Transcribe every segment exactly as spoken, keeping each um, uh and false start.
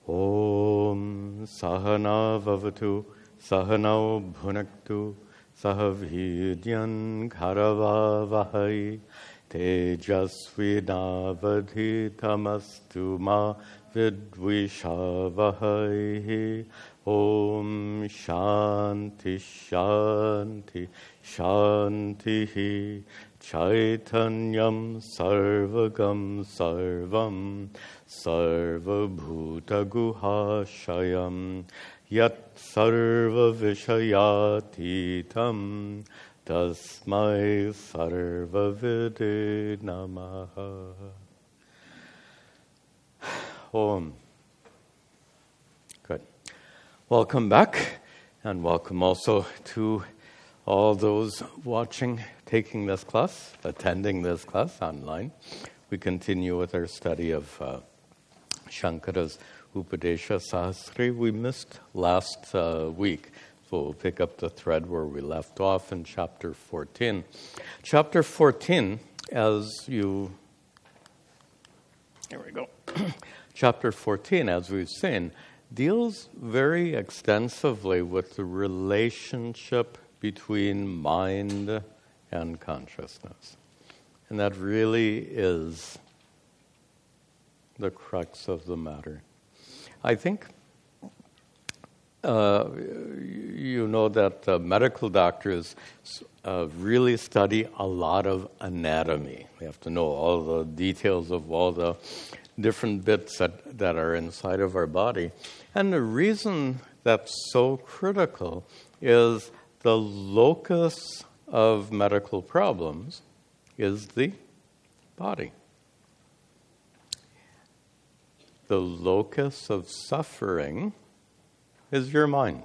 Om Sahana Vavatu Sahanau Bhunaktu Sahavidyan Karavavahai Tejasvinavadhitamastu ma vidvishavahai. Om Shanti Shanti Shanti Chaitanyam Sarvagam Sarvam Sarvabhutaguhashayam Yat Sarva Vishayatitam Tasmai Sarvavide Namaha. Om. Good. Welcome back, and welcome also to all those watching, taking this class, attending this class online. We continue with our study of uh, Shankara's Upadesha Sahasri. We missed last uh, week, so we'll pick up the thread where we left off in chapter fourteen. Chapter fourteen, as you... Here we go. Chapter fourteen, as we've seen, deals very extensively with the relationship between mind and consciousness. And that really is the crux of the matter. I think uh, you know that uh, medical doctors uh, really study a lot of anatomy. They have to know all the details of all the different bits that, that are inside of our body. And the reason that's so critical is the locus of medical problems is the body. The locus of suffering is your mind.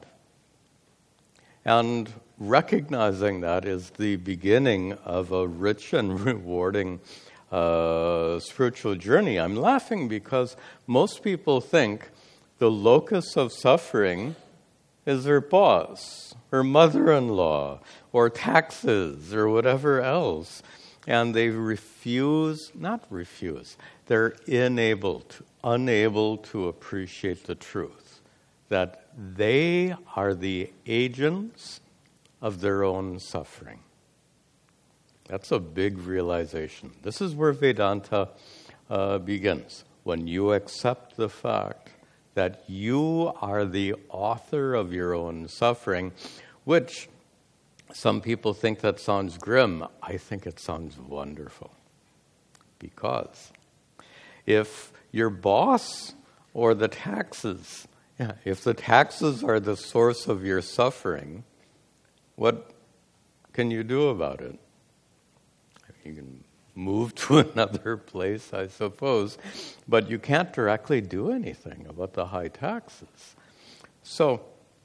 And recognizing that is the beginning of a rich and rewarding uh, spiritual journey. I'm laughing because most people think the locus of suffering is their boss, or mother-in-law, or taxes, or whatever else. And they refuse, not refuse, they're unable to, unable to appreciate the truth that they are the agents of their own suffering. That's a big realization. This is where Vedanta uh, begins. When you accept the fact that you are the author of your own suffering, which some people think that sounds grim. I think it sounds wonderful. Because if your boss or the taxes, yeah, if the taxes are the source of your suffering, what can you do about it? You can move to another place, I suppose, but you can't directly do anything about the high taxes. So,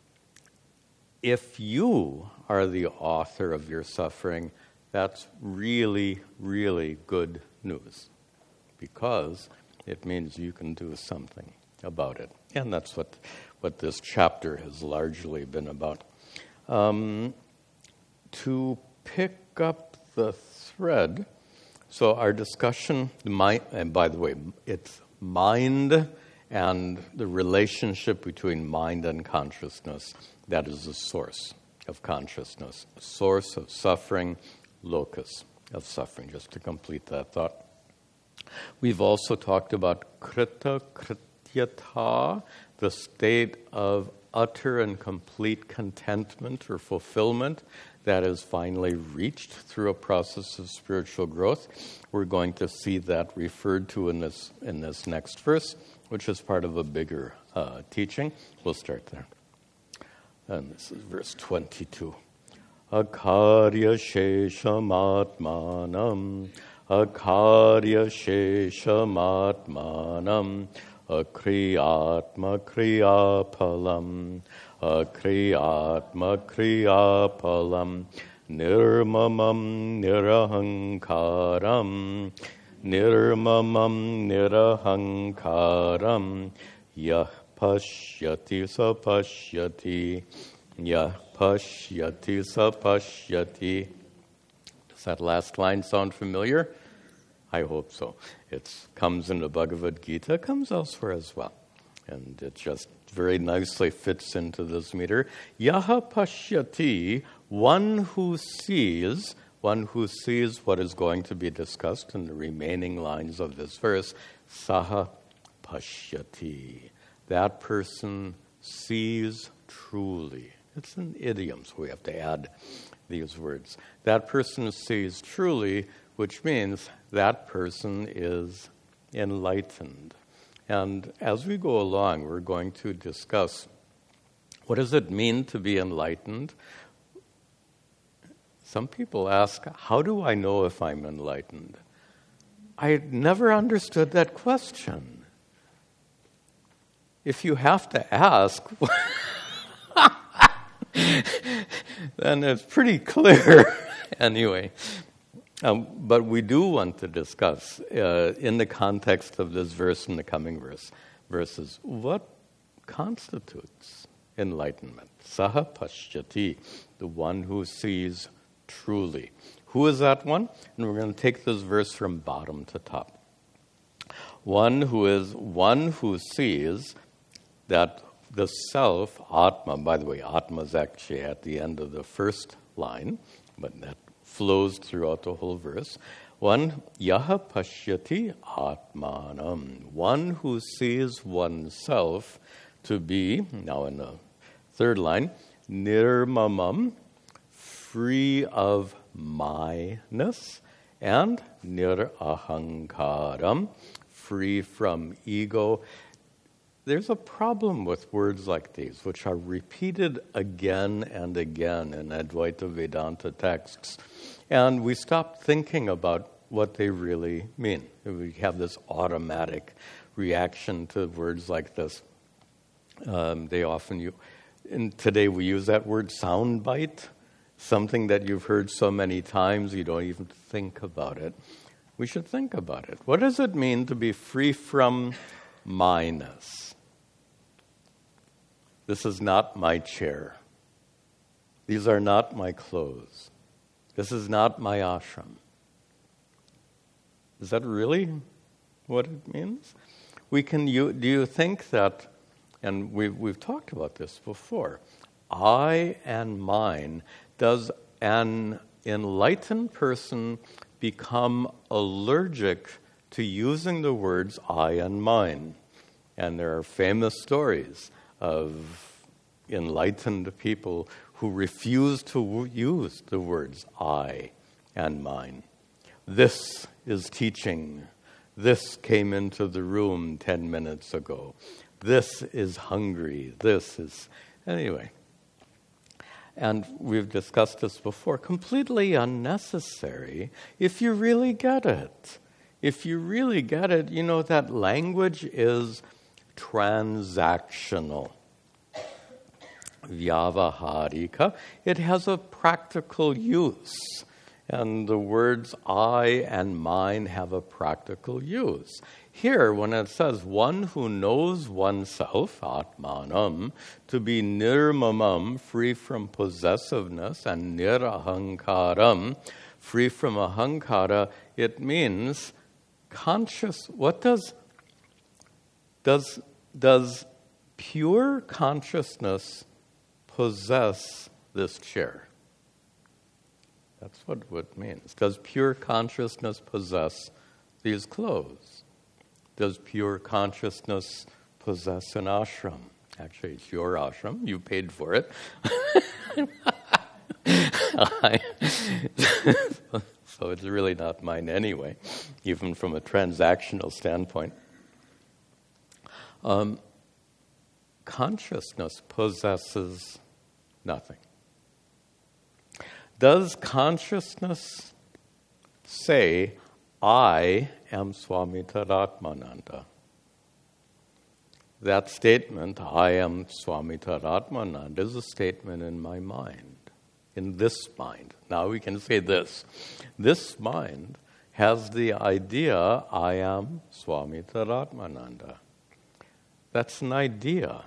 if you are the author of your suffering, that's really, really good news, because it means you can do something about it. And that's what, what this chapter has largely been about. Um, to pick up the thread, so our discussion, mind, and by the way, it's mind and the relationship between mind and consciousness. That is the source of consciousness, source of suffering, locus of suffering, just to complete that thought. We've also talked about krita krityata, the state of utter and complete contentment or fulfillment that is finally reached through a process of spiritual growth. We're going to see that referred to in this in this next verse, which is part of a bigger uh, teaching. We'll start there. And this is verse twenty-two. Akarya sheshamatmanam, akarya sheshamatmanam, akriyatma kriyapalam, akriyatma kriyapalam, nirmamam nirahankaram, nirmamam nirahankaram, yah pashyati sapashyati, yah pashyati sapashyati. Does that last line sound familiar? I hope so. It comes in the Bhagavad Gita, comes elsewhere as well. And it just very nicely fits into this meter. Yaha pashyati, one who sees, one who sees what is going to be discussed in the remaining lines of this verse, saha pashyati. That person sees truly. It's an idiom, so we have to add these words. That person sees truly, which means that person is enlightened. And as we go along, we're going to discuss what does it mean to be enlightened. Some people ask, how do I know if I'm enlightened? I never understood that question. If you have to ask, then it's pretty clear. Anyway, um, but we do want to discuss, uh, in the context of this verse and the coming verse, verses, what constitutes enlightenment? Saha pashyati, the one who sees truly. Who is that one? And we're going to take this verse from bottom to top. One who is one who sees that the self, Atma, by the way, Atma is actually at the end of the first line, but that flows throughout the whole verse. One, Yaha pashyati Atmanam, one who sees oneself to be, now in the third line, Nirmamam, free of my-ness, and Nirahankaram, free from ego. There's a problem with words like these, which are repeated again and again in Advaita Vedanta texts. And we stop thinking about what they really mean. We have this automatic reaction to words like this. Um, they often use, and today we use that word soundbite, something that you've heard so many times you don't even think about it. We should think about it. What does it mean to be free from my-ness? This is not my chair. These are not my clothes. This is not my ashram. Is that really what it means? We can. You, do you think that, and we've, we've talked about this before, I and mine, does an enlightened person become allergic to using the words I and mine? And there are famous stories of enlightened people who refuse to w- use the words I and mine. This is teaching. This came into the room ten minutes ago. This is hungry. This is... Anyway. And we've discussed this before. Completely unnecessary if you really get it. If you really get it, you know that language is transactional. Vyavaharika. It has a practical use. And the words I and mine have a practical use. Here, when it says one who knows oneself, Atmanam, to be nirmamam, free from possessiveness, and nirahankaram, free from ahankara, it means conscious. What does does does pure consciousness possess this chair? That's what it means. Does pure consciousness possess these clothes? Does pure consciousness possess an ashram? Actually, it's your ashram. You paid for it. So it's really not mine anyway, even from a transactional standpoint. Um, consciousness possesses nothing. Does consciousness say, I am Swami Tadatmananda? That statement, I am Swami Tadatmananda, is a statement in my mind, in this mind. Now we can say this. This mind has the idea, I am Swami Tadatmananda. That's an idea.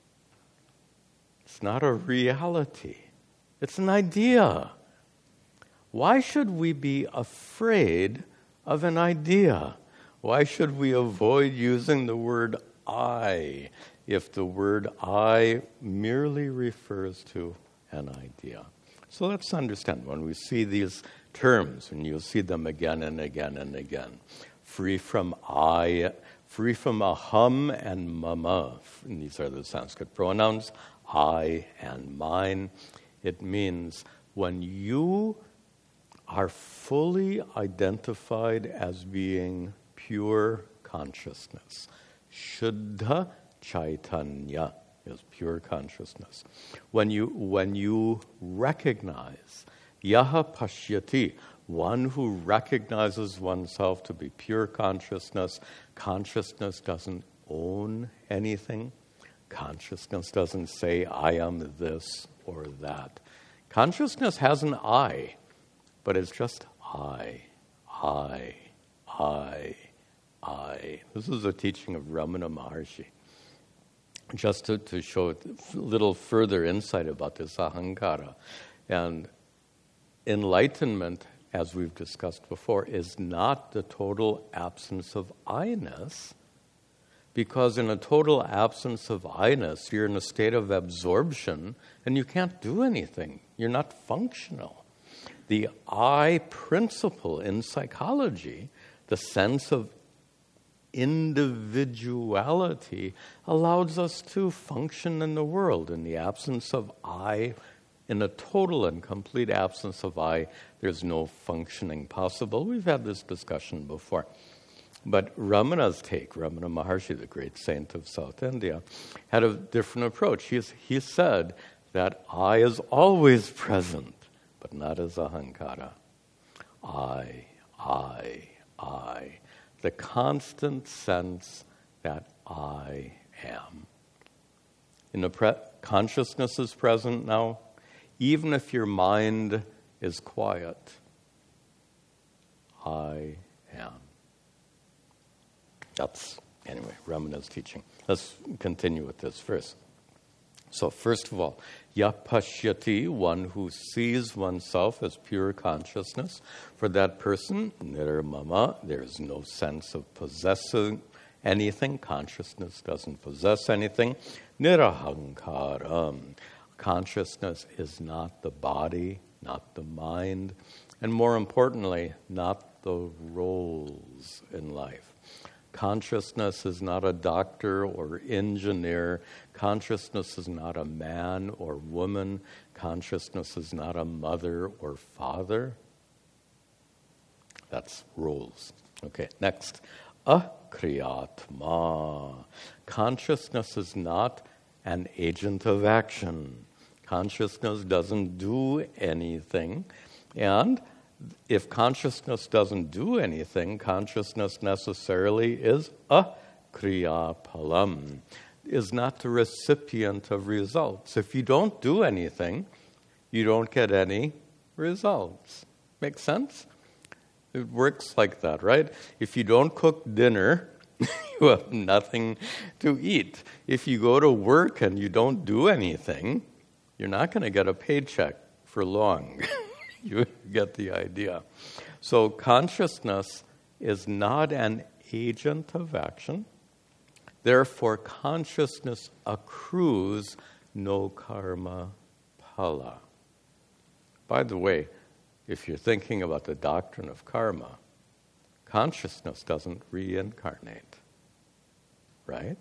It's not a reality. It's an idea. Why should we be afraid of an idea? Why should we avoid using the word I if the word I merely refers to an idea. So let's understand, when we see these terms, and you'll see them again and again and again, free from I, free from aham and mama, and these are the Sanskrit pronouns, I and mine. It means when you are fully identified as being pure consciousness, Shuddha Chaitanya is pure consciousness. When you when you recognize Yaha Pashyati, one who recognizes oneself to be pure consciousness, consciousness doesn't own anything. Consciousness doesn't say, I am this or that. Consciousness has an I, but it's just I, I, I, I. This is a teaching of Ramana Maharshi. Just to, to show a little further insight about this ahankara. And enlightenment, as we've discussed before, is not the total absence of I-ness, because in a total absence of I-ness, you're in a state of absorption and you can't do anything. You're not functional. The I principle in psychology, the sense of individuality, allows us to function in the world. In the absence of I, in a total and complete absence of I, there's no functioning possible. We've had this discussion before. But Ramana's take, Ramana Maharshi, the great saint of South India, had a different approach. He, he said that I is always present, but not as ahankara. I, I, I. The constant sense that I am. In the pre- consciousness is present now, even if your mind is quiet. I am. That's, anyway, Ramana's teaching. Let's continue with this first. So first of all, yapashyati, one who sees oneself as pure consciousness. For that person, nirmama, there's no sense of possessing anything. Consciousness doesn't possess anything. Nirahankaram, consciousness is not the body, not the mind, and more importantly, not the roles in life. Consciousness is not a doctor or engineer. Consciousness is not a man or woman. Consciousness is not a mother or father. That's roles. Okay, next. Akriyatma. Consciousness is not an agent of action. Consciousness doesn't do anything. And if consciousness doesn't do anything, consciousness necessarily is a kriya palam, is not the recipient of results. If you don't do anything, you don't get any results. Make sense? It works like that, right? If you don't cook dinner, you have nothing to eat. If you go to work and you don't do anything, you're not going to get a paycheck for long. You get the idea. So consciousness is not an agent of action. Therefore, consciousness accrues no karma phala. By the way, if you're thinking about the doctrine of karma, consciousness doesn't reincarnate, right?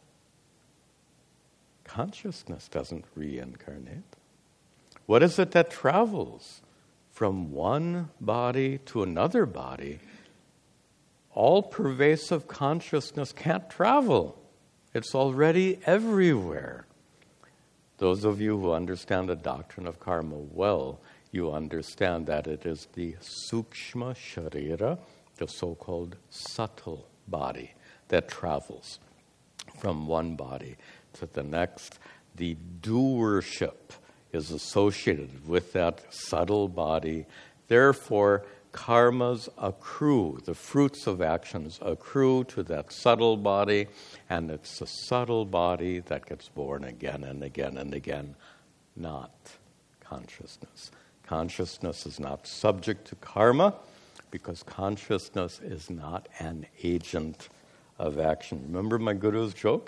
Consciousness doesn't reincarnate. What is it that travels from one body to another body? All-pervasive consciousness can't travel. It's already everywhere. Those of you who understand the doctrine of karma well, you understand that it is the sukshma sharira, the so-called subtle body, that travels from one body to the next. The doership is associated with that subtle body. Therefore, karmas accrue, the fruits of actions accrue to that subtle body, and it's the subtle body that gets born again and again and again, not consciousness. Consciousness is not subject to karma because consciousness is not an agent of action. Remember my guru's joke?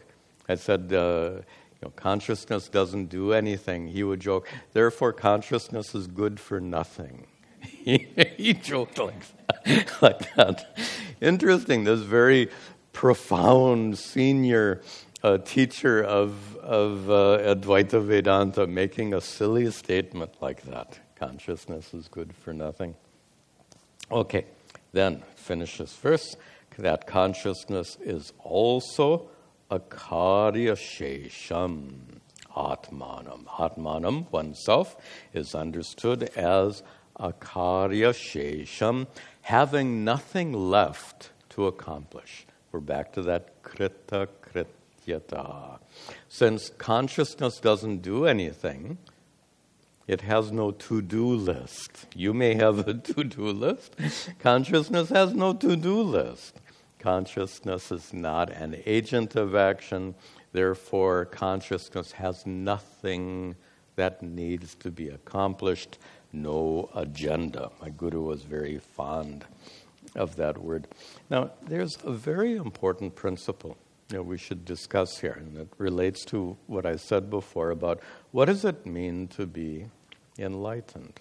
I said, uh, you know, consciousness doesn't do anything. He would joke, therefore consciousness is good for nothing. he, he joked like that, like that. Interesting, this very profound senior uh, teacher of, of uh, Advaita Vedanta making a silly statement like that. Consciousness is good for nothing. Okay, then finish this verse. That consciousness is also akarya shesham atmanam. Atmanam, oneself, is understood as akarya shesham, having nothing left to accomplish. We're back to that krita krityata. Since consciousness doesn't do anything, it has no to-do list. You may have a to-do list. Consciousness has no to-do list. Consciousness is not an agent of action. Therefore, consciousness has nothing that needs to be accomplished, no agenda. My guru was very fond of that word. Now, there's a very important principle that we should discuss here, and it relates to what I said before about what does it mean to be enlightened.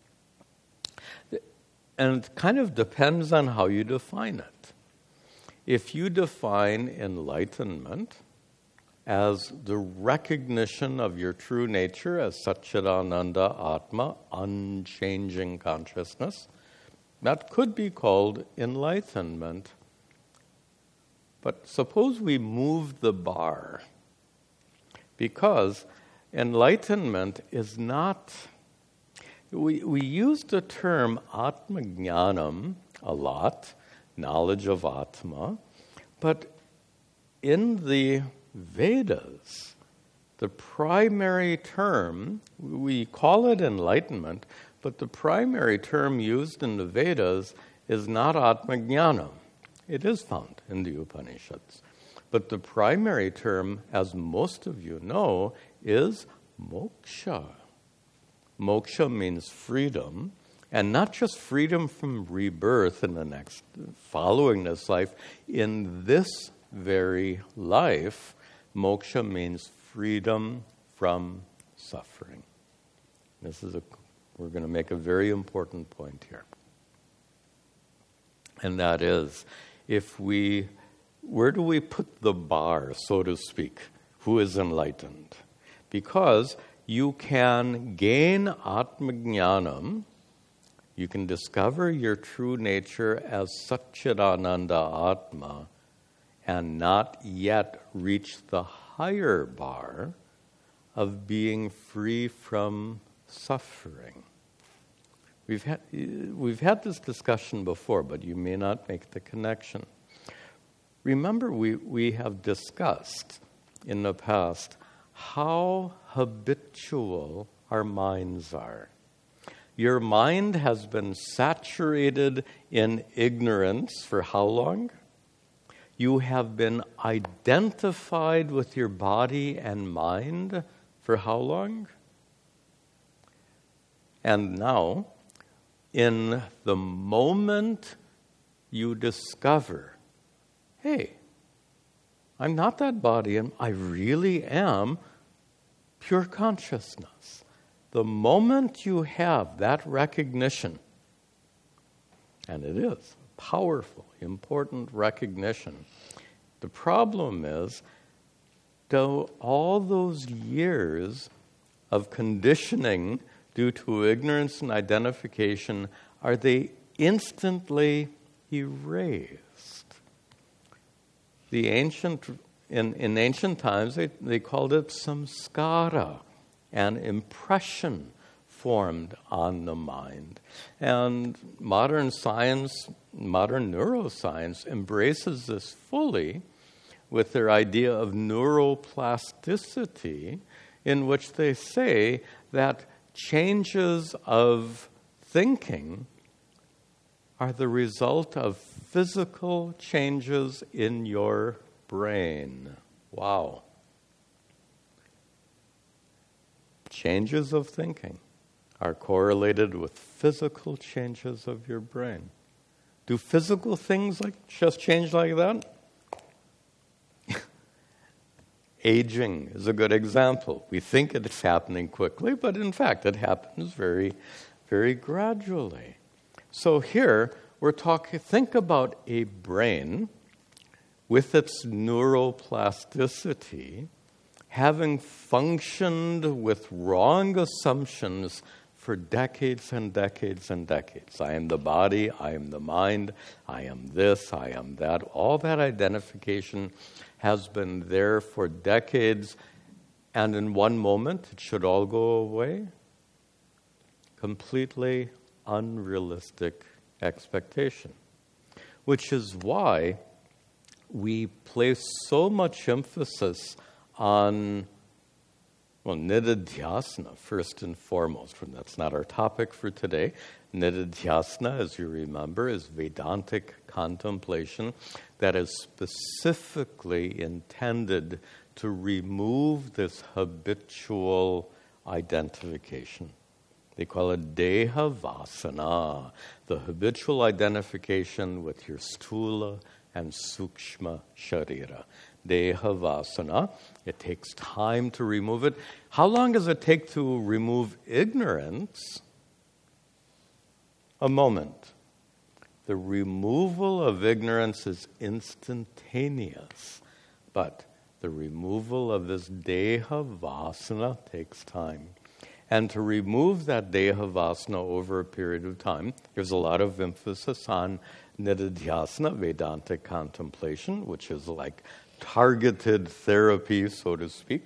And it kind of depends on how you define it. If you define enlightenment as the recognition of your true nature as Satchidananda Atma, unchanging consciousness, that could be called enlightenment. But suppose we move the bar, because enlightenment is not... We, we use the term Atmajnanam a lot, knowledge of Atma, but in the Vedas, the primary term, we call it enlightenment, but the primary term used in the Vedas is not Atmajnanam. It is found in the Upanishads. But the primary term, as most of you know, is moksha. Moksha means freedom, and not just freedom from rebirth in the next, following this life. In this very life, moksha means freedom from suffering. This is a, we're going to make a very important point here. And that is, if we, where do we put the bar, so to speak? Who is enlightened? Because you can gain Atmajnanam, you can discover your true nature as Satchidananda Atma, and not yet reach the higher bar of being free from suffering. We've had, we've had this discussion before, but you may not make the connection. Remember, we, we have discussed in the past how habitual our minds are. Your mind has been saturated in ignorance for how long? You have been identified with your body and mind for how long? And now, in the moment you discover, hey, I'm not that body, and I really am pure consciousness. The moment you have that recognition, and it is powerful, important recognition, the problem is, though all those years of conditioning due to ignorance and identification, are they instantly erased? The ancient, in, in ancient times, they, they called it samskara, an impression formed on the mind. And modern science, modern neuroscience embraces this fully with their idea of neuroplasticity, in which they say that changes of thinking are the result of physical changes in your brain. Wow. Changes of thinking are correlated with physical changes of your brain. Do physical things like just change like that? Aging is a good example. We think it's happening quickly, but in fact it happens very, very gradually. So here we're talking, think about a brain with its neuroplasticity having functioned with wrong assumptions for decades and decades and decades. I am the body, I am the mind, I am this, I am that. All that identification has been there for decades, and in one moment it should all go away. Completely unrealistic expectation. Which is why we place so much emphasis on, well, nididhyasana, first and foremost. That's not our topic for today. Nididhyasana, as you remember, is Vedantic contemplation that is specifically intended to remove this habitual identification. They call it deha vasana, the habitual identification with your stula and sukshma sharira. Deha vasana. It takes time to remove it. How long does it take to remove ignorance? A moment. The removal of ignorance is instantaneous, but the removal of this deha vasana takes time. And to remove that deha vasana over a period of time, there's a lot of emphasis on nididhyasana, Vedantic contemplation, which is like targeted therapy, so to speak.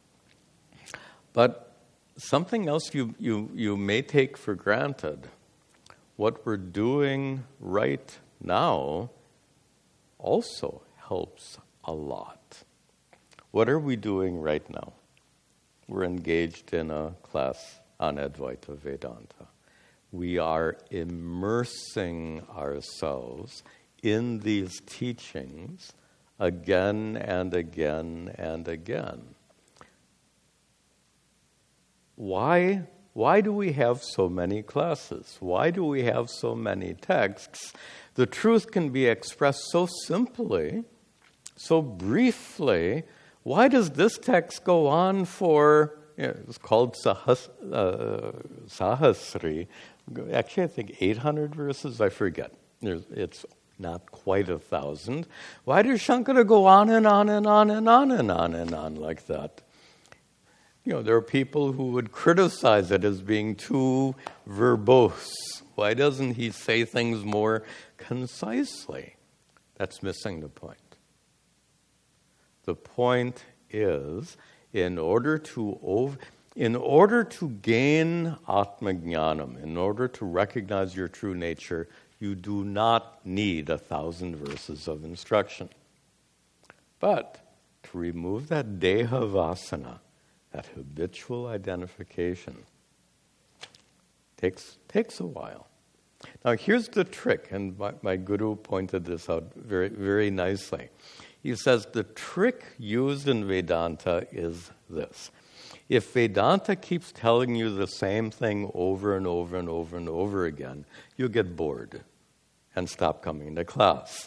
But something else you, you, you may take for granted, what we're doing right now also helps a lot. What are we doing right now? We're engaged in a class on Advaita Vedanta. We are immersing ourselves in these teachings again and again and again. Why, why do we have so many classes? Why do we have so many texts? The truth can be expressed so simply, so briefly. Why does this text go on for, you know, it's called Sahas, uh, Sahasri. Actually, I think eight hundred verses, I forget. There's, it's not quite a thousand. Why does Shankara go on and on and on and on and on and on like that? You know, there are people who would criticize it as being too verbose. Why doesn't he say things more concisely? That's missing the point. The point is, in order to over, in order to gain Atmajnanam, in order to recognize your true nature, you do not need a thousand verses of instruction. But to remove that deha vasana, that habitual identification, takes takes a while. Now here's the trick, and my, my guru pointed this out very, very nicely. He says the trick used in Vedanta is this. If Vedanta keeps telling you the same thing over and over and over and over again, you'll get bored and stop coming to class.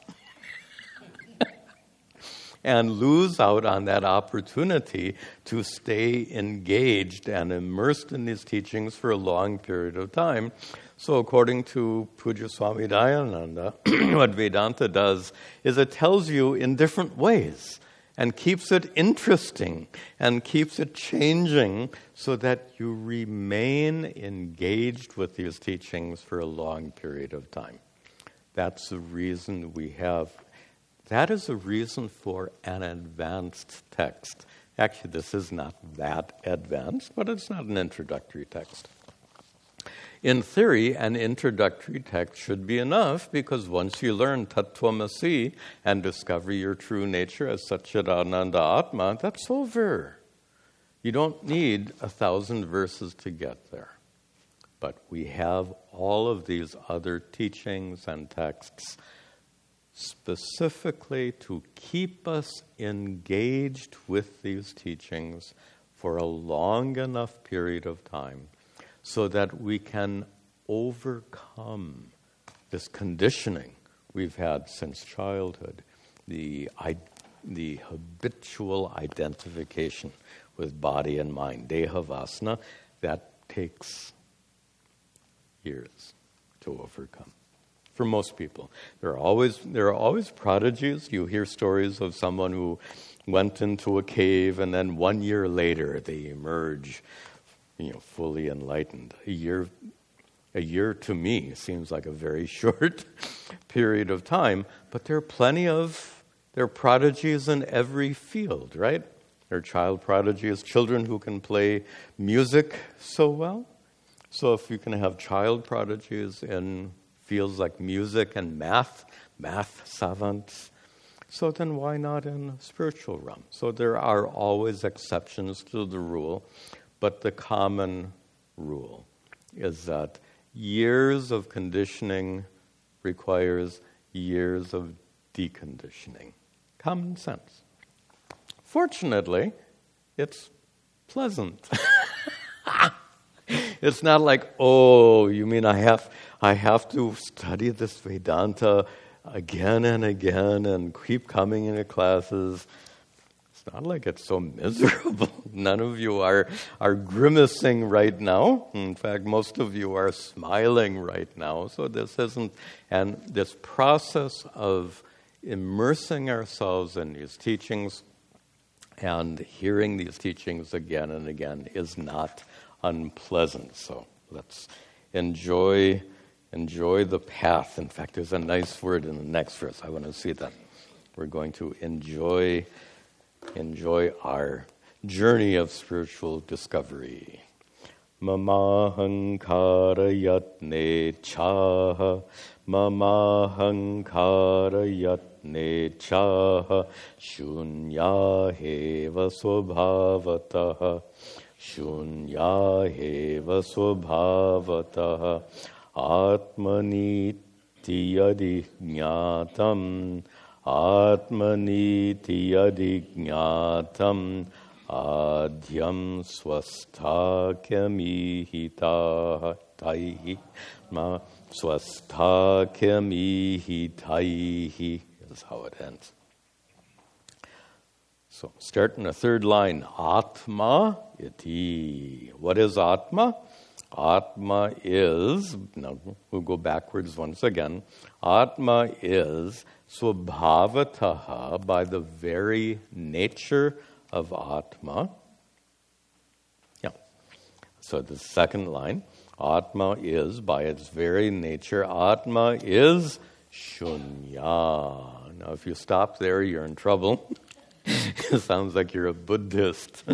And lose out on that opportunity to stay engaged and immersed in these teachings for a long period of time. So according to Pujya Swami Dayananda, what Vedanta does is it tells you in different ways and keeps it interesting and keeps it changing so that you remain engaged with these teachings for a long period of time. That's the reason we have, that is a reason for an advanced text. Actually, this is not that advanced, but it's not an introductory text. In theory, an introductory text should be enough because once you learn Tattvamasi and discover your true nature as Satchidananda Atma, that's over. You don't need a thousand verses to get there. But we have all of these other teachings and texts specifically to keep us engaged with these teachings for a long enough period of time so that we can overcome this conditioning we've had since childhood, the I- the habitual identification with body and mind, deha vasana, that takes years to overcome. For most people, there are always there are always prodigies. You hear stories of someone who went into a cave and then one year later they emerge, you know, fully enlightened. A year, a year to me seems like a very short period of time, but there are plenty of there are prodigies in every field, right? There are child prodigies, children who can play music so well. So if you can have child prodigies in fields like music and math, math savants, so then why not in the spiritual realm? So there are always exceptions to the rule, but the common rule is that years of conditioning requires years of deconditioning. Common sense. Fortunately, it's pleasant. It's not like, oh, you mean I have I have to study this Vedanta again and again and keep coming into classes. It's not like it's so miserable. None of you are, are grimacing right now. In fact, most of you are smiling right now. So this isn't, and this process of immersing ourselves in these teachings and hearing these teachings again and again is not unpleasant. So let's enjoy enjoy the path. In fact, there's a nice word in the next verse. I want to see that. We're going to enjoy enjoy our journey of spiritual discovery. Mamahankara yatne chaha, mamahankara yatne chaha, shunyaheva swabhavataha, shunyaheva swabhavataha, atmaniti yadijñātam, atmaniti yadijñātam, adhyam swasthākyamihitaihi, ma swasthākyamihitaihi is how it ends. So start in the third line, Atma iti. What is Atma? Atma is, now we'll go backwards once again. Atma is swabhavataha, by the very nature of Atma. Yeah. So the second line, Atma is, by its very nature, Atma is shunya. Now if you stop there, you're in trouble. It sounds like you're a Buddhist.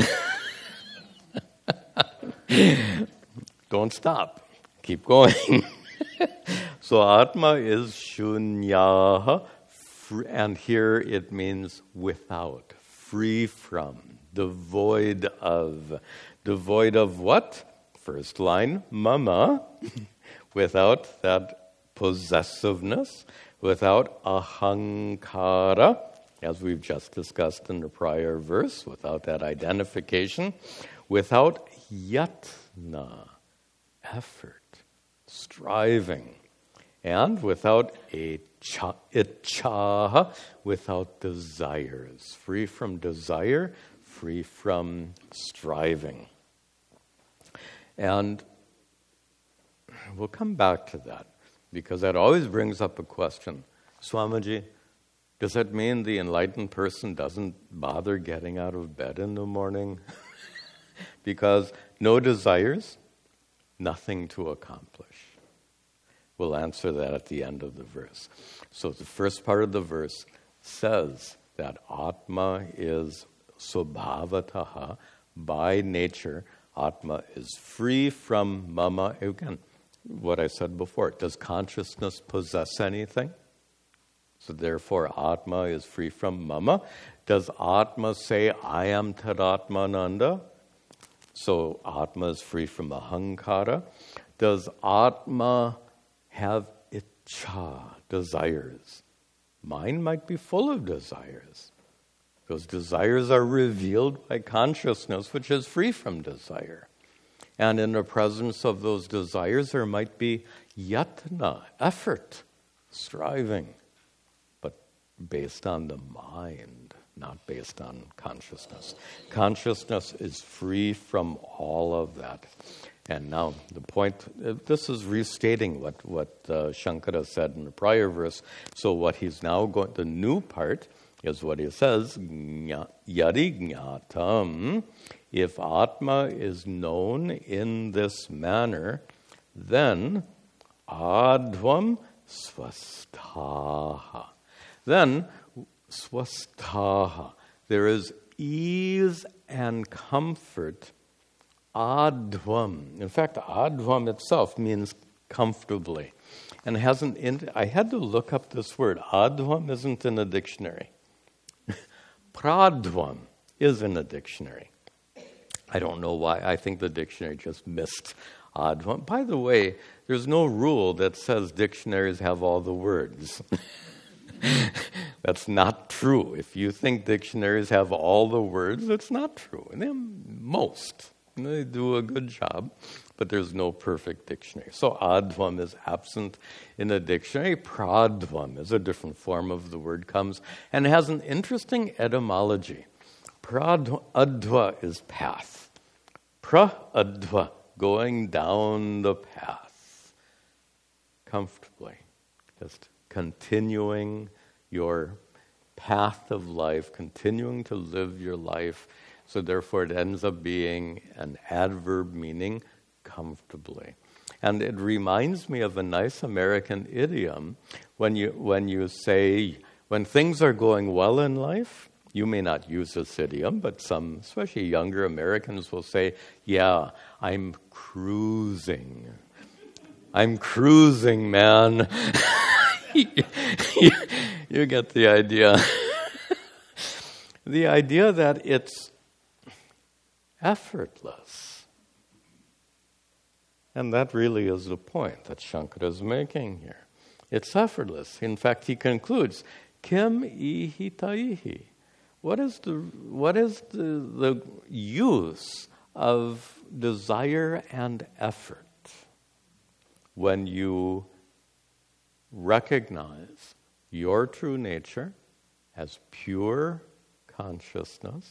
Don't stop. Keep going. So Atma is shunya, and here it means without, free from, devoid of. Devoid of what? First line, mama, without that possessiveness, without ahankara, as we've just discussed in the prior verse, without that identification, without yatna, effort, striving, and without a ichha, without desires, free from desire, free from striving. And we'll come back to that, because that always brings up a question. Swamiji, does that mean the enlightened person doesn't bother getting out of bed in the morning? Because no desires, nothing to accomplish. We'll answer that at the end of the verse. So the first part of the verse says that Atma is swabhavataha, by nature. Atma is free from mama. Again, what I said before, does consciousness possess anything? So therefore, Atma is free from mama. Does Atma say, I am Tadatmananda? So Atma is free from ahankara. Does Atma have ichha, desires? Mind might be full of desires. Those desires are revealed by consciousness, which is free from desire. And in the presence of those desires, there might be yatna, effort, striving, but based on the mind. not based on consciousness. Consciousness is free from all of that. And now the point, uh, this is restating what, what uh, Shankara said in the prior verse. So what he's now going, the new part is what he says, yadi jnatam, if Atma is known in this manner, then advam swasthaha. Then swasthaha, there is ease and comfort. Advam. In fact, advam itself means comfortably. And hasn't in, I had to look up this word. Advam isn't in a dictionary. Pradvam is in a dictionary. I don't know why. I think the dictionary just missed advam. By the way, there's no rule that says dictionaries have all the words. That's not true. If you think dictionaries have all the words, that's not true. And then most. They do a good job, but there's no perfect dictionary. So advam is absent in a dictionary. Pradvam is a different form of the word, comes and has an interesting etymology. Prad-adva is path. Pra-adva, going down the path. Comfortably. Just continuing your path of life, continuing to live your life. So therefore it ends up being an adverb meaning comfortably. And it reminds me of a nice American idiom when you when you say, when things are going well in life, you may not use this idiom, but some, especially younger Americans, will say, yeah, I'm cruising. I'm cruising, man. you, you, you get the idea. The idea that it's effortless. And that really is the point that Shankara is making here. It's effortless. In fact, he concludes, Kim ihi taihi. What is the what is the, the use of desire and effort when you recognize your true nature as pure consciousness,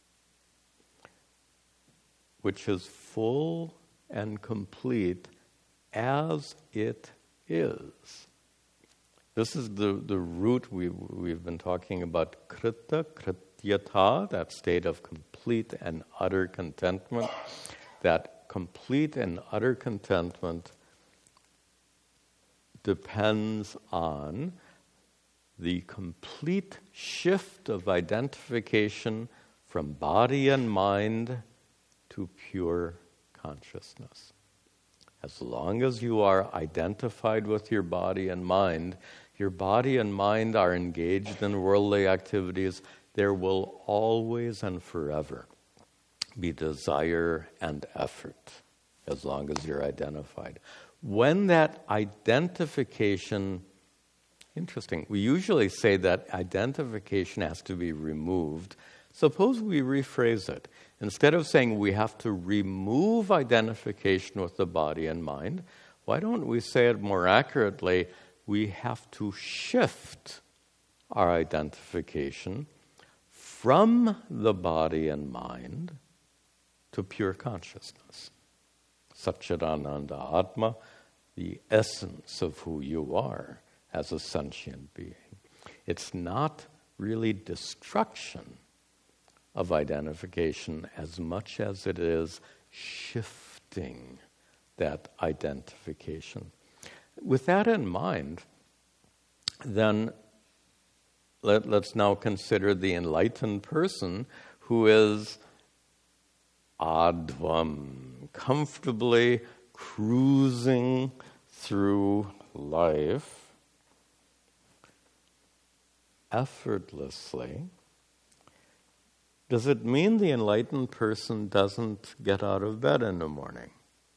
which is full and complete as it is. This is the, the root we, we've been talking about, krita, krityata, that state of complete and utter contentment. That complete and utter contentment depends on the complete shift of identification from body and mind to pure consciousness. As long as you are identified with your body and mind, your body and mind are engaged in worldly activities, there will always and forever be desire and effort, as long as you're identified. When that identification, interesting, we usually say that identification has to be removed. Suppose we rephrase it. Instead of saying we have to remove identification with the body and mind, why don't we say it more accurately? We have to shift our identification from the body and mind to pure consciousness. Satchidananda Atma, the essence of who you are as a sentient being. It's not really destruction of identification as much as it is shifting that identification. With that in mind, then let, let's now consider the enlightened person who is advam, comfortably cruising through life, effortlessly. Does it mean the enlightened person doesn't get out of bed in the morning?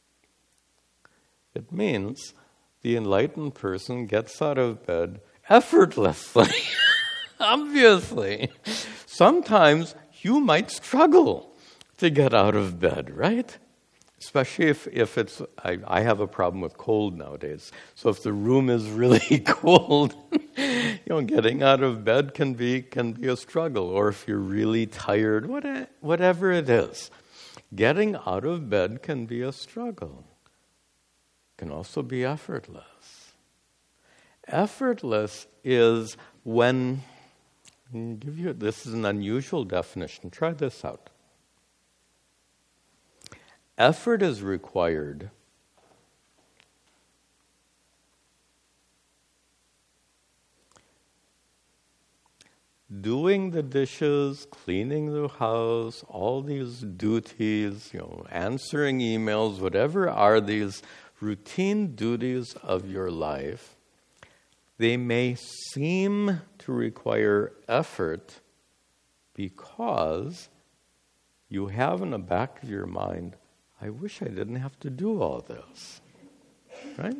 It means the enlightened person gets out of bed effortlessly. Obviously. Sometimes you might struggle to get out of bed, right? especially if, if it's, I, I have a problem with cold nowadays. So if the room is really cold, you know, getting out of bed can be can be a struggle. Or if you're really tired, what, whatever it is, getting out of bed can be a struggle. It can also be effortless. Effortless is when, I'll give you, this is an unusual definition. Try this out. Effort is required doing the dishes, cleaning the house, all these duties, you know, answering emails, whatever are these routine duties of your life, they may seem to require effort because you have in the back of your mind, I wish I didn't have to do all this, right?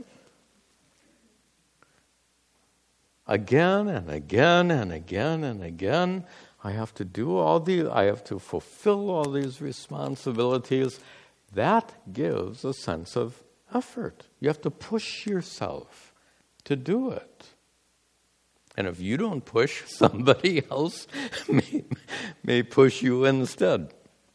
Again and again and again and again, I have to do all the, I have to fulfill all these responsibilities. That gives a sense of effort. You have to push yourself to do it. And if you don't push, somebody else may, may push you instead.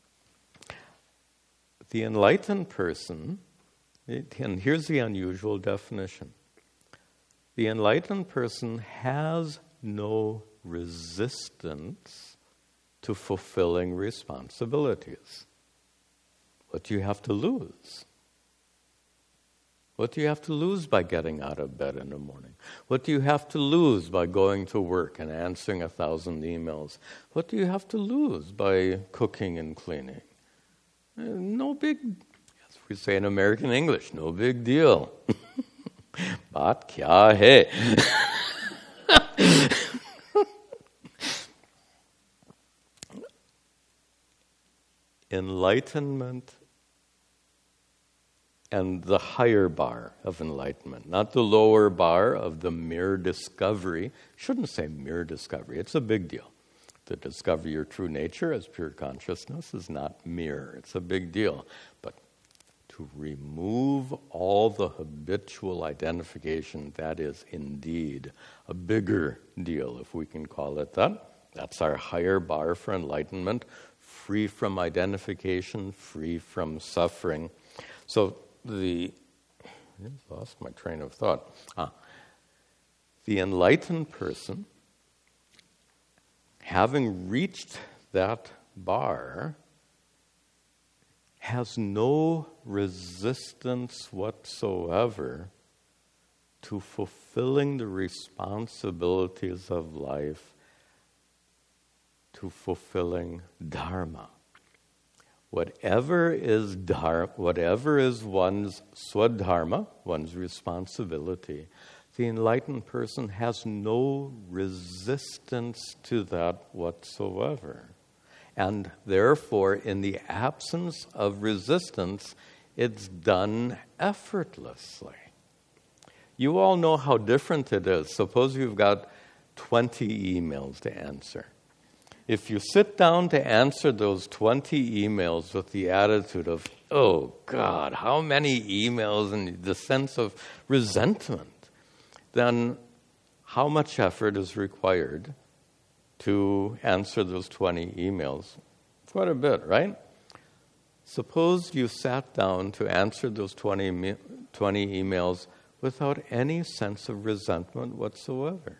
The enlightened person, and here's the unusual definition. The enlightened person has no resistance to fulfilling responsibilities. What do you have to lose? What do you have to lose by getting out of bed in the morning? What do you have to lose by going to work and answering a thousand emails? What do you have to lose by cooking and cleaning? No big, as we say in American English, no big deal. Baat kya hai? Enlightenment and the higher bar of enlightenment, not the lower bar of the mere discovery. Shouldn't say mere discovery. It's a big deal. To discover your true nature as pure consciousness is not mere. It's a big deal. But to remove all the habitual identification, that is indeed a bigger deal, if we can call it that. That's our higher bar for enlightenment, free from identification, free from suffering. So the, I lost my train of thought. Ah, the enlightened person, having reached that bar, has no resistance whatsoever to fulfilling the responsibilities of life, to fulfilling dharma. Whatever is dharma, whatever is one's swadharma, one's responsibility, the enlightened person has no resistance to that whatsoever. And therefore, in the absence of resistance, it's done effortlessly. You all know how different it is. Suppose you've got twenty emails to answer. If you sit down to answer those twenty emails with the attitude of, oh God, how many emails, and the sense of resentment, then how much effort is required to answer those twenty emails? Quite a bit, right? Suppose you sat down to answer those twenty, twenty emails without any sense of resentment whatsoever.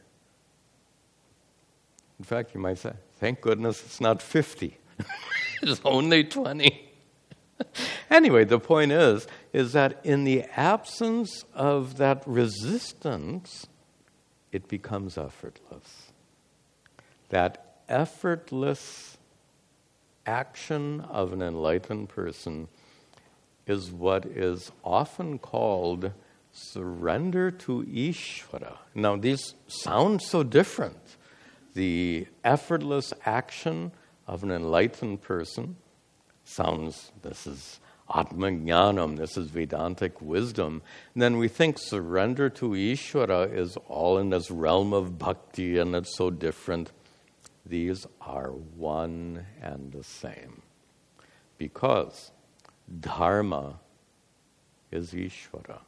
In fact, you might say, thank goodness it's not fifty. It's only twenty. Anyway, the point is, is that in the absence of that resistance, it becomes effortless. That effortless action of an enlightened person is what is often called surrender to Ishvara. Now, these sound so different. The effortless action of an enlightened person sounds, this is Atma-jnanam, this is Vedantic wisdom. And then we think surrender to Ishvara is all in this realm of bhakti and it's so different. These are one and the same. Because Dharma is Ishvara.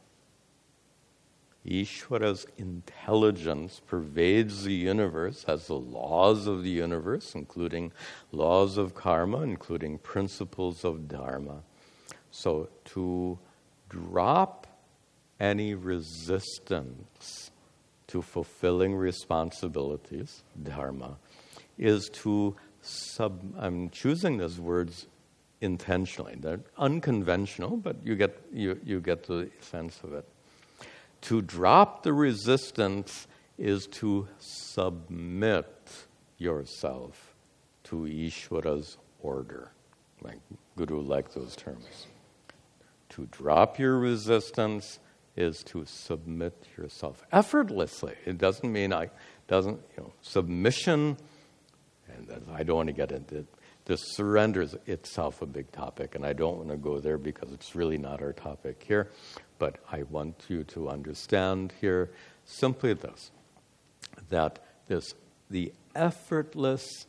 Ishvara's intelligence pervades the universe, has the laws of the universe, including laws of karma, including principles of dharma. So to drop any resistance to fulfilling responsibilities, dharma, is to sub... I'm choosing those words intentionally. They're unconventional, but you get you, you get the sense of it. To drop the resistance is to submit yourself to Ishvara's order. My guru liked those terms. To drop your resistance is to submit yourself effortlessly. It doesn't mean I doesn't you know submission, and I don't want to get into it. The surrender is itself a big topic, and I don't want to go there because it's really not our topic here. But I want you to understand here simply this, that this the effortless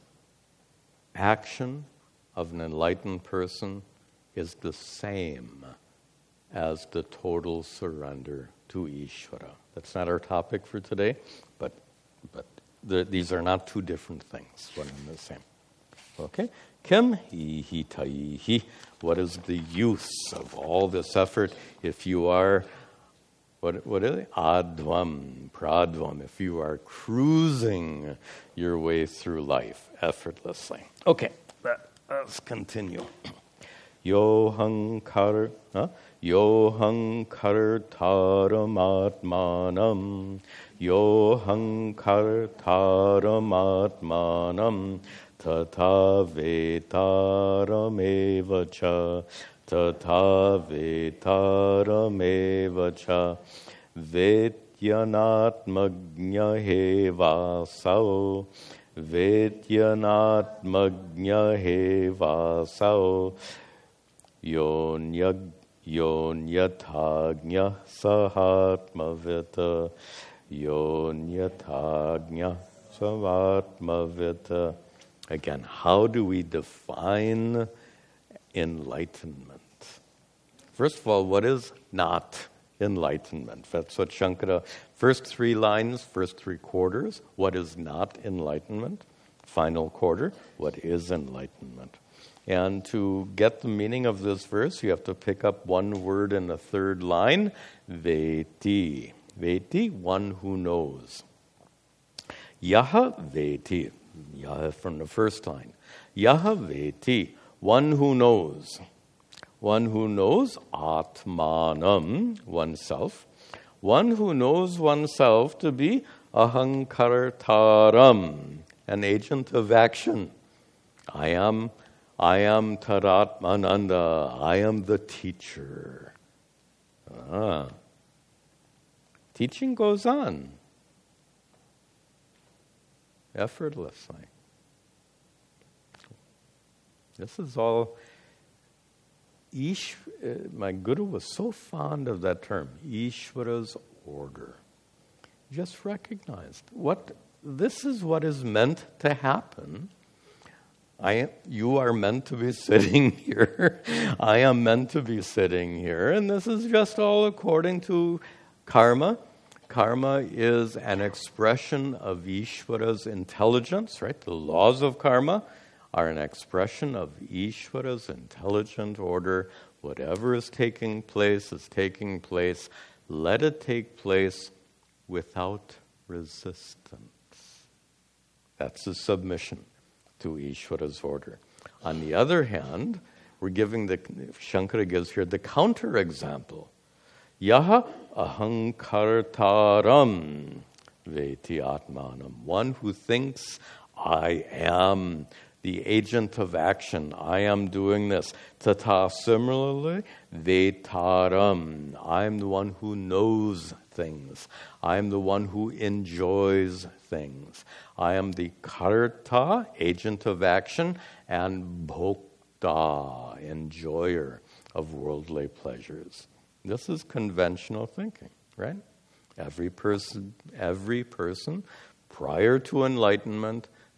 action of an enlightened person is the same as the total surrender to Ishvara. That's not our topic for today, but but the, these are not two different things, one and the same. Okay? Kim hi hi tai hi. What is the use of all this effort if you are, what, what is it? Advam, pradvam, if you are cruising your way through life effortlessly. Okay, let's continue. Yohankar, huh? Yohankar taramatmanam, Yohankar taramatmanam, Tata vetarame cha, tata vetarame cha, vetyanatmagnya hevasau, vetyanatmagnya hevasau, yonyag yonyatagnya sahatmavita, yonyatagnya sahatmavita. Again, how do we define enlightenment? First of all, what is not enlightenment? That's what Shankara, first three lines, first three quarters, what is not enlightenment? Final quarter, what is enlightenment? And to get the meaning of this verse, you have to pick up one word in the third line, veti. Veti, one who knows. Yaha veti. Yaha from the first line. Yaha veti, one who knows. One who knows atmanam, oneself. One who knows oneself to be ahankartaram, an agent of action. I am, I am Taratmananda. I am the teacher. Ah. Teaching goes on. Effortlessly. This is all. Ish, uh, my guru was so fond of that term, Ishvara's order. Just recognized what this is what is meant to happen. I, you are meant to be sitting here. I am meant to be sitting here, and this is just all according to karma. Karma is an expression of Ishvara's intelligence, right? The laws of karma are an expression of Ishvara's intelligent order. Whatever is taking place is taking place. Let it take place without resistance. That's a submission to Ishvara's order. On the other hand, we're giving the, Shankara gives here the counter-example. Yaha ahankartaram veti atmanam. One who thinks, I am the agent of action. I am doing this. Tata, similarly, vetaram. I'm the one who knows things. I'm the one who enjoys things. I am the karta, agent of action, and bhokta, enjoyer of worldly pleasures. This is conventional thinking, right? Every person, every person, prior to enlightenment,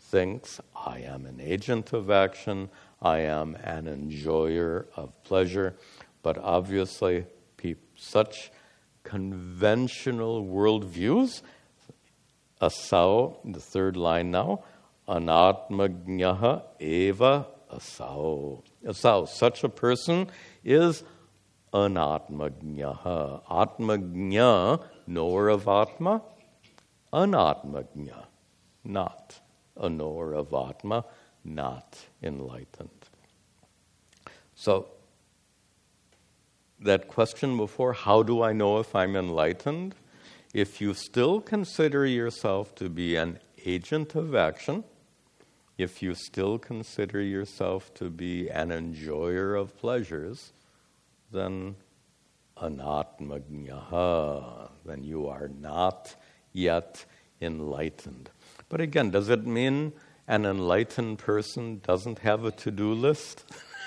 thinks, I am an agent of action, I am an enjoyer of pleasure. But obviously, pe- such conventional worldviews, asau, the third line now, anatmagnaha eva asau. Asau, such a person is anatmagnaha. Atmagnya, knower of Atma, anatmagnya, not a knower of Atma, not enlightened. So, that question before, how do I know if I'm enlightened? If you still consider yourself to be an agent of action, if you still consider yourself to be an enjoyer of pleasures, then anatmagnaha, then you are not yet enlightened. But again, does it mean an enlightened person doesn't have a to-do list?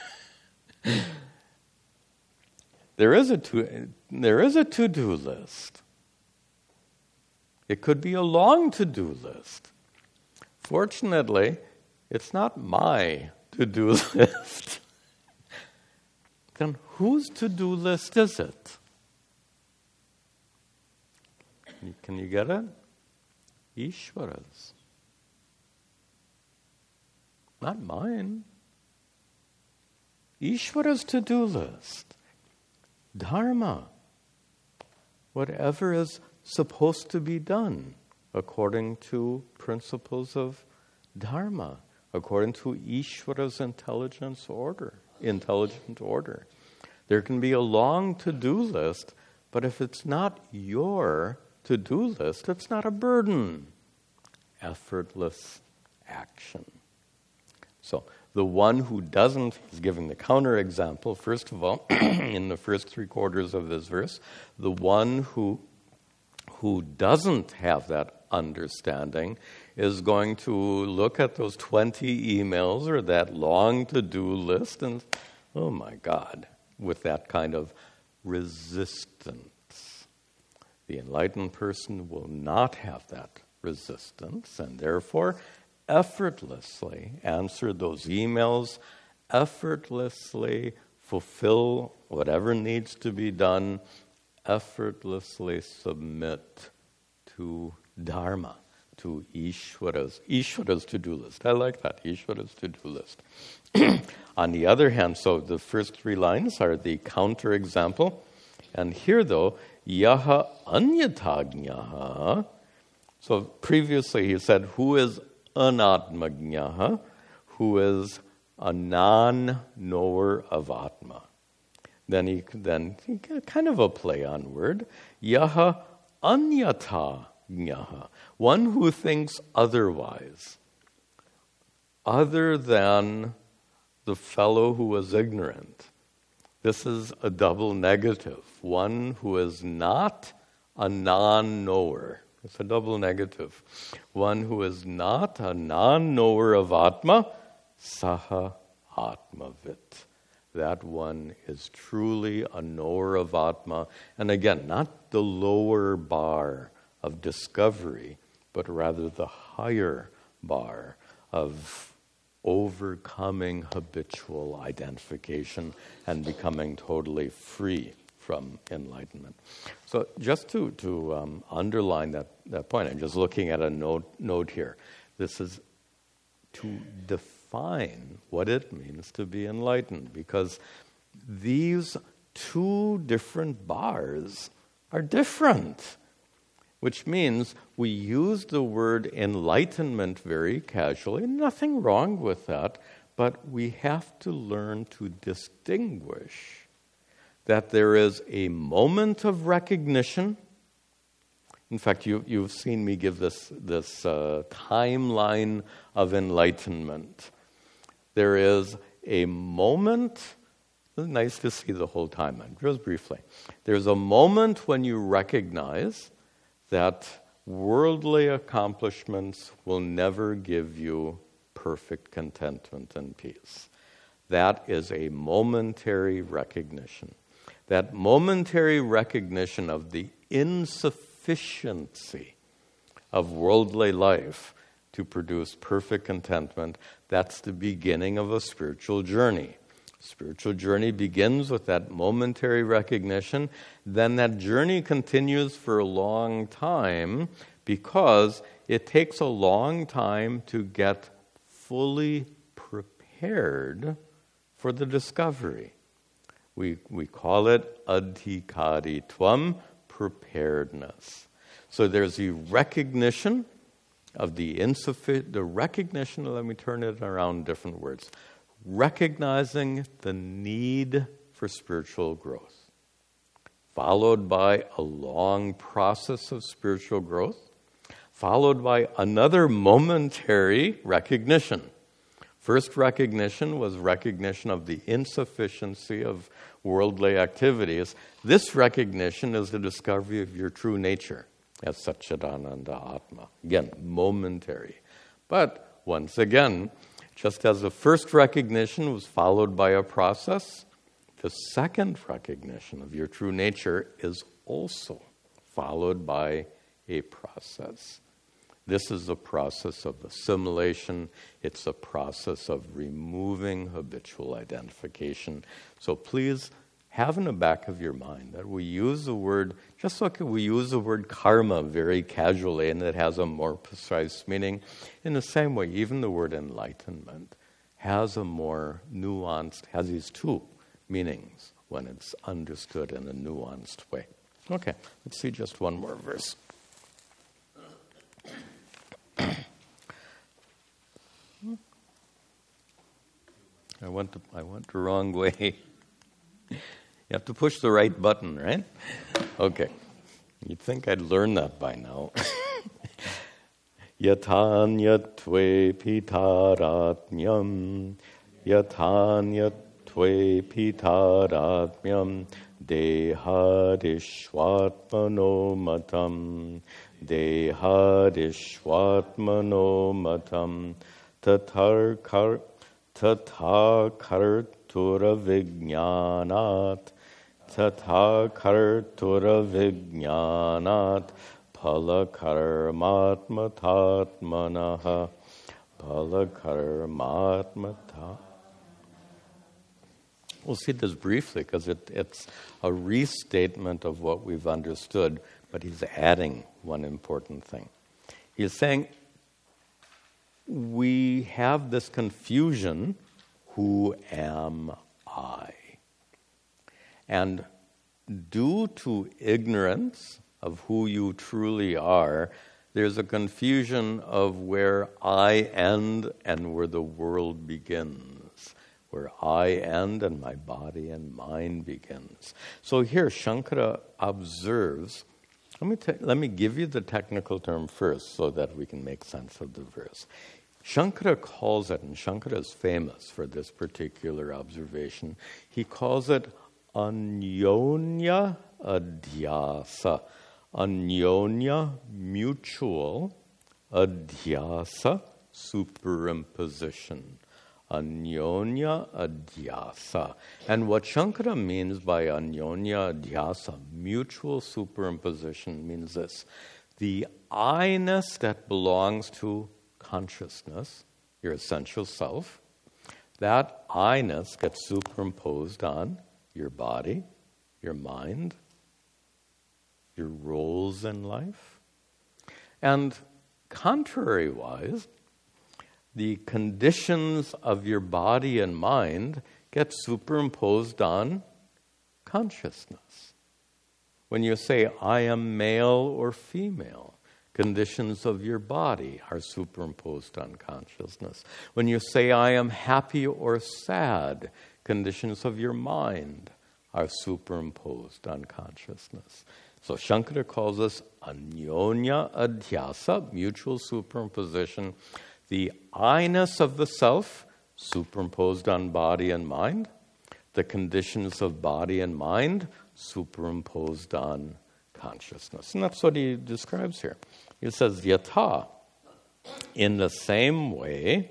There is a to, there is a to-do list. It could be a long to-do list. Fortunately, it's not my to-do list. Then whose to-do list is it? Can you get it? Ishvara's. Not mine. Ishvara's to-do list. Dharma. Whatever is supposed to be done according to principles of Dharma, according to Ishvara's intelligence order, intelligent order. There can be a long to-do list, but if it's not your to-do list, it's not a burden. Effortless action. So the one who doesn't, is giving the counterexample, first of all, in the first three quarters of this verse, the one who who doesn't have that understanding is going to look at those twenty emails or that long to-do list and, oh my God, with that kind of resistance. The enlightened person will not have that resistance and therefore effortlessly answer those emails, effortlessly fulfill whatever needs to be done, effortlessly submit to Dharma, to Ishvara's, Ishvara's to-do list. I like that, Ishvara's to-do list. On the other hand, so the first three lines are the counterexample. And here, though, yaha anyatagnaha. So previously he said, who is anatmagnaha, who is a non-knower of Atma. Then he then he, kind of a play on word, yaha anyata gnaha, one who thinks otherwise, other than the fellow who was ignorant. This is a double negative. One who is not a non-knower. It's a double negative. One who is not a non-knower of Atma, saha atmavit. That one is truly a knower of Atma. And again, not the lower bar of discovery, but rather the higher bar of overcoming habitual identification and becoming totally free from enlightenment. So just to, to um, underline that, that point, I'm just looking at a note, note here. This is to define what it means to be enlightened, because these two different bars are different, which means we use the word enlightenment very casually. Nothing wrong with that, but we have to learn to distinguish that there is a moment of recognition. In fact, you, you've seen me give this, this uh, timeline of enlightenment. There is a moment, it's nice to see the whole timeline, just briefly. There's a moment when you recognize that worldly accomplishments will never give you perfect contentment and peace. That is a momentary recognition. That momentary recognition of the insufficiency of worldly life to produce perfect contentment. That's the beginning of a spiritual journey. Spiritual journey begins with that momentary recognition. Then that journey continues for a long time because it takes a long time to get fully prepared for the discovery. We we call it adhikaritvam, preparedness. So there's the recognition of the insufficient, the recognition, let me turn it around different words, recognizing the need for spiritual growth, followed by a long process of spiritual growth, followed by another momentary recognition. First recognition was recognition of the insufficiency of worldly activities. This recognition is the discovery of your true nature as Satchidananda Atma. Again, momentary. But once again, just as the first recognition was followed by a process, the second recognition of your true nature is also followed by a process. This is a process of assimilation. It's a process of removing habitual identification. So please have in the back of your mind that we use the word, just like we use the word karma very casually and it has a more precise meaning, in the same way, even the word enlightenment has a more nuanced, has these two meanings when it's understood in a nuanced way. Okay, let's see just one more verse. I went the, I went the wrong way. You have to push the right button, right? Okay. You'd think I'd learn that by now. Yatanya-tve pitaratmyam Yatanya-tve pitaratmyam Dehadishvatmano matam Dehadishvatmano matam Tatarkar Tathakartura vijnanat Tathakartura vijnanat Palakarmatmatatmanaha Palakarmatmata. We'll see this briefly because it, it's a restatement of what we've understood, but he's adding one important thing. He's saying, we have this confusion, who am I? And due to ignorance of who you truly are, there's a confusion of where I end and where the world begins, where I end and my body and mind begins. So here Shankara observes, let me, te- let me give you the technical term first so that we can make sense of the verse. Shankara calls it, and Shankara is famous for this particular observation, he calls it anyonya adhyasa. Anyonya, mutual, adhyasa, superimposition. Anyonya adhyasa. And what Shankara means by anyonya adhyasa, mutual superimposition, means this. The I-ness that belongs to consciousness, your essential self, that I-ness gets superimposed on your body, your mind, your roles in life. And contrary-wise, the conditions of your body and mind get superimposed on consciousness. When you say, I am male or female, conditions of your body are superimposed on consciousness. When you say, I am happy or sad, conditions of your mind are superimposed on consciousness. So Shankara calls this anyonya adhyasa, mutual superimposition. The I-ness of the self superimposed on body and mind. The conditions of body and mind superimposed on consciousness. And that's what he describes here. He says, yatha, in the same way,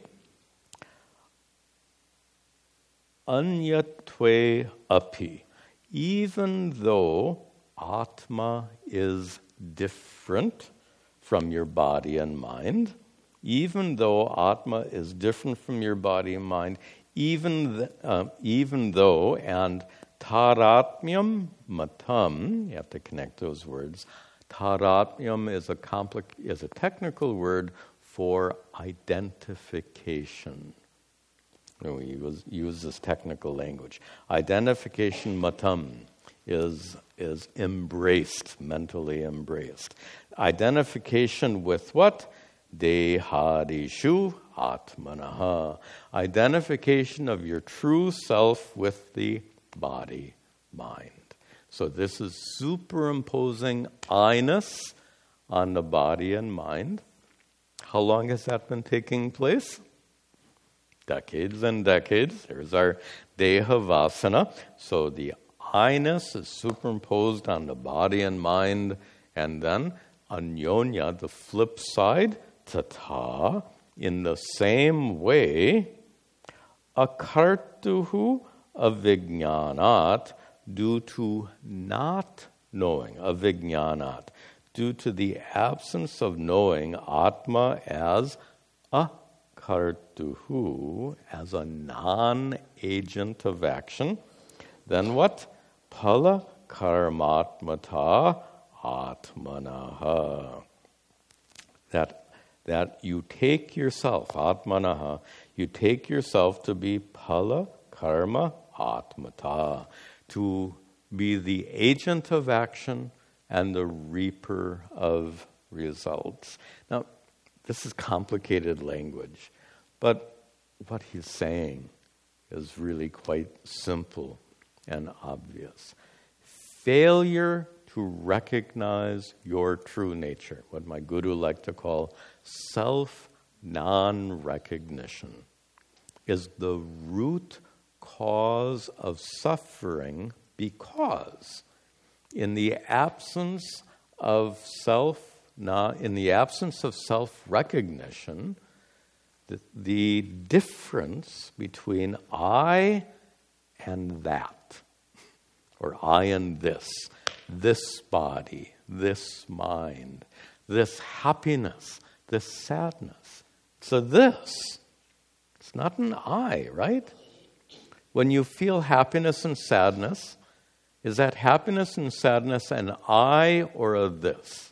anyatve api, even though Atma is different from your body and mind, even though Atma is different from your body and mind, even, th- uh, even though, and taratmyam matam, you have to connect those words. Taratmyam is a compli- is a technical word for identification. We use, use this technical language. Identification matam is, is embraced, mentally embraced. Identification with what? Dehadishu atmanaha. Identification of your true self with the body, mind. So this is superimposing I-ness on the body and mind. How long has that been taking place? Decades and decades. There's our dehavasana. So the I-ness is superimposed on the body and mind. And then anyonya, the flip side, tata, in the same way, akartuhu avijnanat, due to not knowing, avijnanat, due to the absence of knowing Atma as akartuhu, as a non-agent of action, then what? Phala karmatmata atmanaha. That that you take yourself, atmanaha, you take yourself to be phala karma atmata, to be the agent of action and the reaper of results. Now, this is complicated language, but what he's saying is really quite simple and obvious. Failure to recognize your true nature, what my guru liked to call self-non-recognition, is the root cause of suffering, because in the absence of self, in the absence of self-recognition, the, the difference between I and that, or I and this, this body, this mind, this happiness, this sadness, it's a this. It's not an I, right? When you feel happiness and sadness, is that happiness and sadness an I or a this?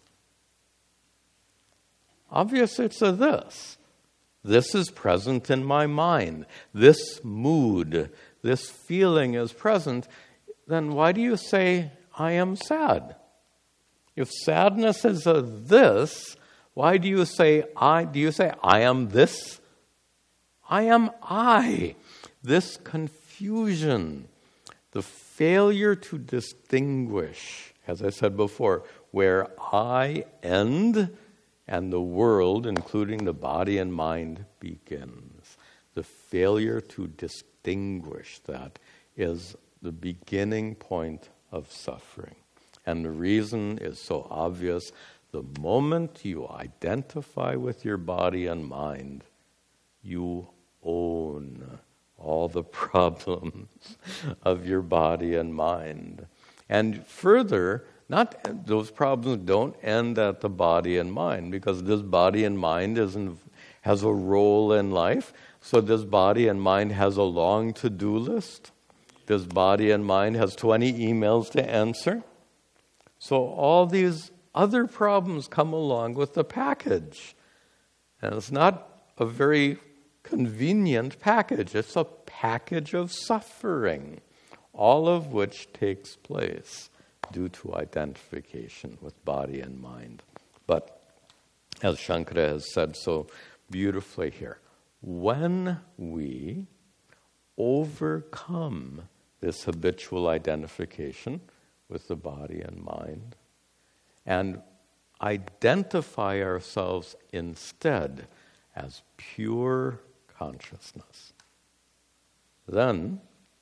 Obviously, it's a this. This is present in my mind. This mood, this feeling is present. Then why do you say, I am sad? If sadness is a this, why do you say, I? Do you say, I am this? I am I. This confusion, the failure to distinguish, as I said before, where I end and the world, including the body and mind, begins. The failure to distinguish that is the beginning point of suffering. And the reason is so obvious. The moment you identify with your body and mind, you own all the problems of your body and mind. And further, not those problems don't end at the body and mind, because this body and mind is in, has a role in life. So this body and mind has a long to-do list. This body and mind has twenty emails to answer. So all these other problems come along with the package. And it's not a very convenient package. It's a package of suffering, all of which takes place due to identification with body and mind. But as Shankara has said so beautifully here, when we overcome this habitual identification with the body and mind and identify ourselves instead as pure consciousness, then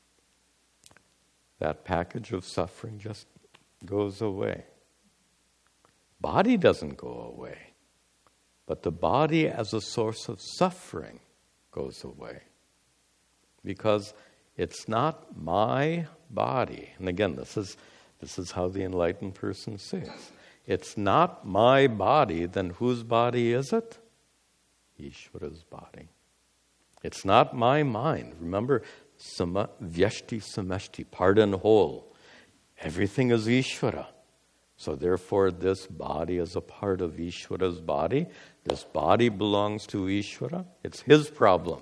that package of suffering just goes away. Body doesn't go away, but the body as a source of suffering goes away. Because it's not my body. And again, this is this is how the enlightened person says. It's not my body, then whose body is it? Ishvara's body. It's not my mind. Remember, sama, vyashti samashti, part and whole. Everything is Ishvara. So therefore, this body is a part of Ishvara's body. This body belongs to Ishvara. It's his problem.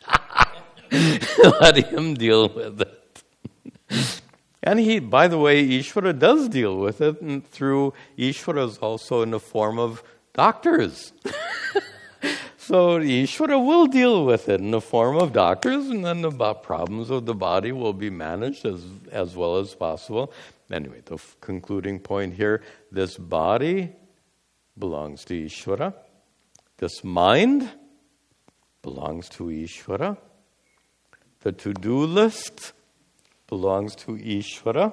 Let him deal with it. And he, by the way, Ishvara does deal with it, and through Ishvara is also in the form of doctors. So Ishvara will deal with it in the form of doctors, and then the problems of the body will be managed as, as well as possible. Anyway, the f- concluding point here, this body belongs to Ishvara. This mind belongs to Ishvara. The to-do list belongs to Ishvara.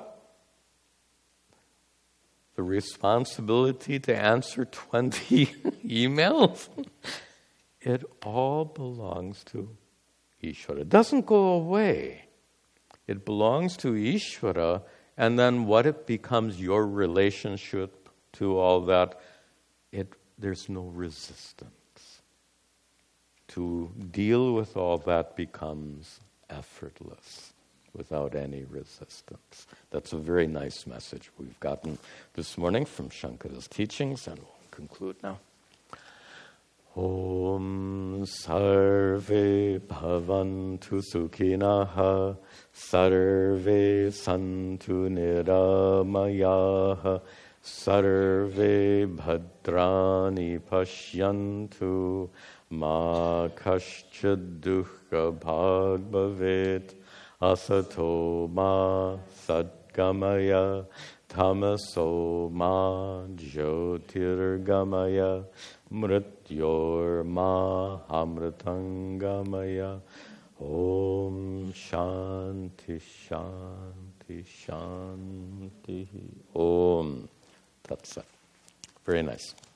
The responsibility to answer twenty emails, it all belongs to Ishvara. It doesn't go away. It belongs to Ishvara, and then what it becomes your relationship to all that, it there's no resistance. To deal with all that becomes effortless, without any resistance. That's a very nice message we've gotten this morning from Shankara's teachings, and we'll conclude now. Om sarve bhavantu sukhinaha sarve santu niramayaha sarve bhadrani pashyantu ma kaschid dukkha bhag bhavet asato ma sadgamaya tamaso ma jyotirgamaya mrityor ma amritangamaya. Om shanti shanti shanti. Om. That's it. Very nice.